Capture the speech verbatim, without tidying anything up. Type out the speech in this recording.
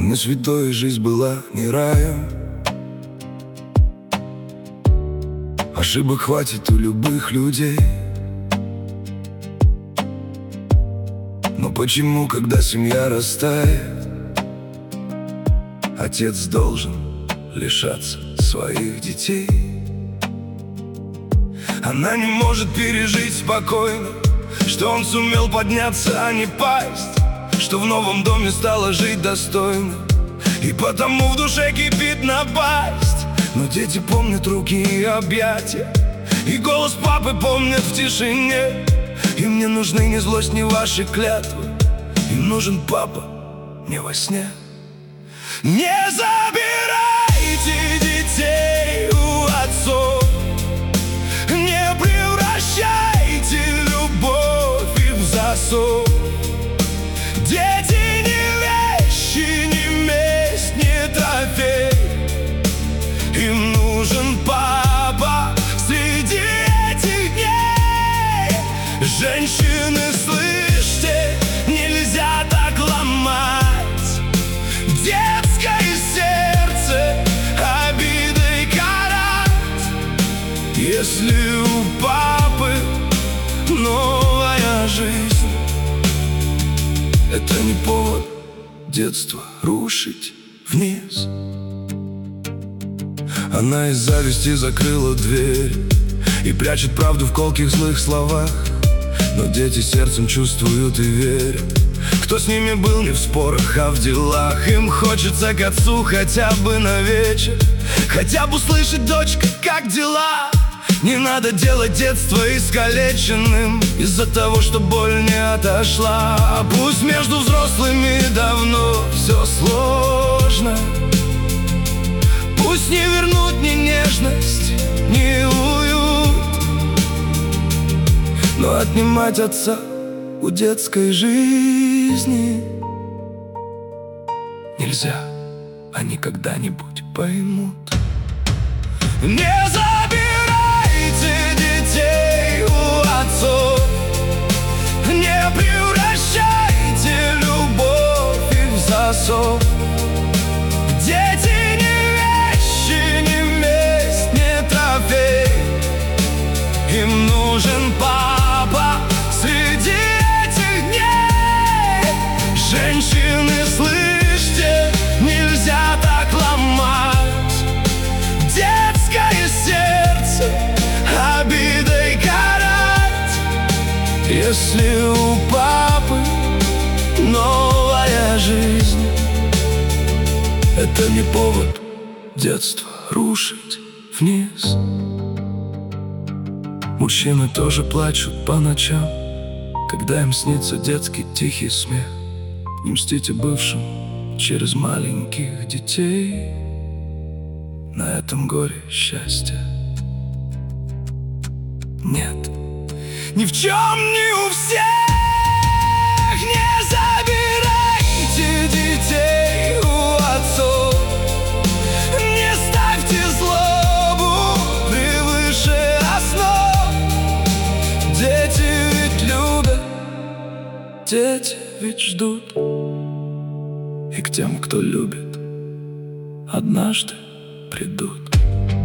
не святой, жизнь была не раем. Ошибок хватит у любых людей. Но почему, когда семья растает, отец должен лишаться своих детей? Она не может пережить спокойно, что он сумел подняться, а не пасть, что в новом доме стало жить достойно, и потому в душе кипит напасть. Но дети помнят руки и объятия, и голос папы помнят в тишине. Им не нужны ни злость, ни ваши клятвы, им нужен папа не во сне. Не забирайте детей у отцов, не превращайте любовь их в засов. Дети не вещи, не месть, не трофей. Им нужен папа среди этих дней. Женщины, слышите, нельзя так ломать детское сердце, обидой карать. Если у папы новая жизнь, это не повод детство рушить вниз. Она из зависти закрыла дверь и прячет правду в колких злых словах. Но дети сердцем чувствуют и верят, кто с ними был не в спорах, а в делах. Им хочется к отцу хотя бы на вечер, хотя бы услышать: дочка, как дела? Не надо делать детство искалеченным из-за того, что боль не отошла. А пусть между взрослыми давно все сложно, пусть не вернут ни нежность, ни уют, но отнимать отца у детской жизни нельзя, они когда-нибудь поймут. Не забирайте детей у отцов, не превращайте любовь их в засов. Дети не вещи, не месть, не трофей. Им нужен папа среди этих дней. Женщины, слышите, нельзя так ломать детское сердце, обидой карать. Если у папы новая жизнь, это не повод детство рушить вниз. Мужчины тоже плачут по ночам, когда им снится детский тихий смех. Не мстите бывшим через маленьких детей, на этом горе счастья нет. Ни в чем, ни у всех. Не забирайте детей у отцов, не ставьте злобу превыше основ. Дети ведь любят, дети ведь ждут, и к тем, кто любит, однажды придут.